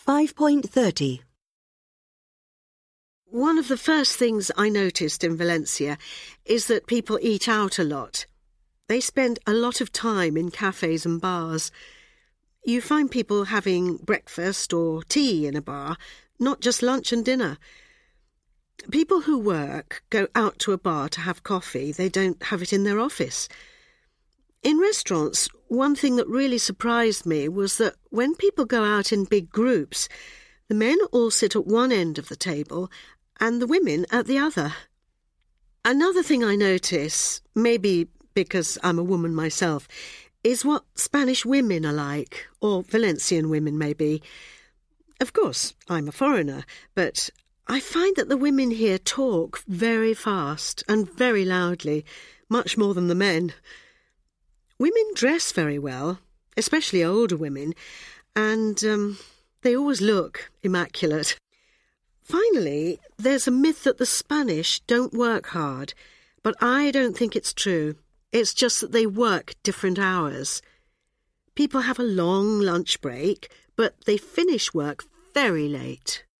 5.30. One of the first things I noticed in Valencia is that people eat out a lot. They spend a lot of time in cafes and bars. You find people having breakfast or tea in a bar, not just lunch and dinner. People who work go out to a bar to have coffee. They don't have it in their office. In restaurants, one thing that really surprised me was that when people go out in big groups, the men all sit at one end of the table and the women at the other. Another thing I notice, maybe because I'm a woman myself, is what Spanish women are like, or Valencian women maybe. Of course, I'm a foreigner, but I find that the women here talk very fast and very loudly, much more than the men. Women dress very well, especially older women, and they always look immaculate. Finally, there's a myth that the Spanish don't work hard, but I don't think it's true. It's just that they work different hours. People have a long lunch break, but they finish work very late.